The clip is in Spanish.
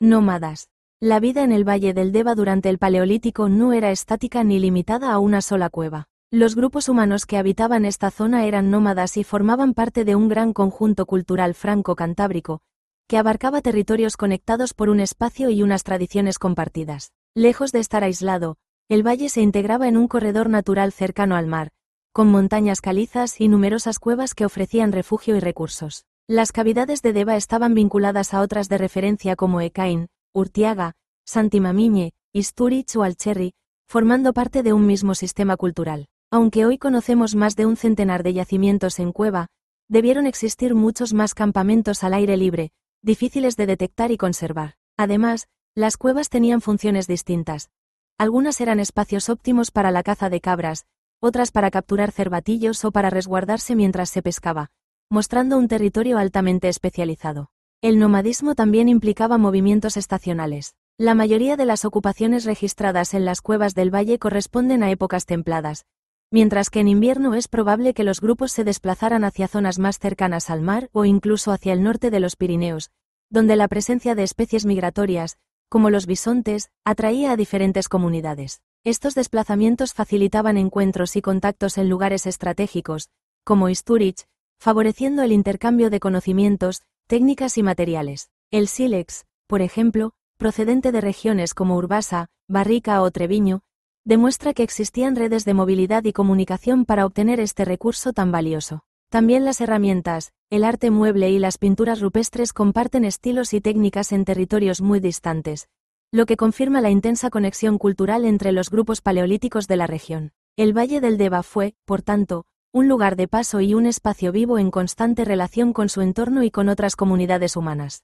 Nómadas. La vida en el Valle del Deva durante el Paleolítico no era estática ni limitada a una sola cueva. Los grupos humanos que habitaban esta zona eran nómadas y formaban parte de un gran conjunto cultural franco-cantábrico, que abarcaba territorios conectados por un espacio y unas tradiciones compartidas. Lejos de estar aislado, el valle se integraba en un corredor natural cercano al mar, con montañas calizas y numerosas cuevas que ofrecían refugio y recursos. Las cavidades de Deva estaban vinculadas a otras de referencia como Ekain, Urtiaga, Santimamiñe, Istúriz o Alcherri, formando parte de un mismo sistema cultural. Aunque hoy conocemos más de un centenar de yacimientos en cueva, debieron existir muchos más campamentos al aire libre, difíciles de detectar y conservar. Además, las cuevas tenían funciones distintas. Algunas eran espacios óptimos para la caza de cabras, otras para capturar cervatillos o para resguardarse mientras se pescaba, mostrando un territorio altamente especializado. El nomadismo también implicaba movimientos estacionales. La mayoría de las ocupaciones registradas en las cuevas del valle corresponden a épocas templadas, mientras que en invierno es probable que los grupos se desplazaran hacia zonas más cercanas al mar o incluso hacia el norte de los Pirineos, donde la presencia de especies migratorias, como los bisontes, atraía a diferentes comunidades. Estos desplazamientos facilitaban encuentros y contactos en lugares estratégicos, como Istúriz, favoreciendo el intercambio de conocimientos, técnicas y materiales. El sílex, por ejemplo, procedente de regiones como Urbasa, Barrica o Treviño, demuestra que existían redes de movilidad y comunicación para obtener este recurso tan valioso. También las herramientas, el arte mueble y las pinturas rupestres comparten estilos y técnicas en territorios muy distantes, lo que confirma la intensa conexión cultural entre los grupos paleolíticos de la región. El Valle del Deva fue, por tanto, un lugar de paso y un espacio vivo en constante relación con su entorno y con otras comunidades humanas.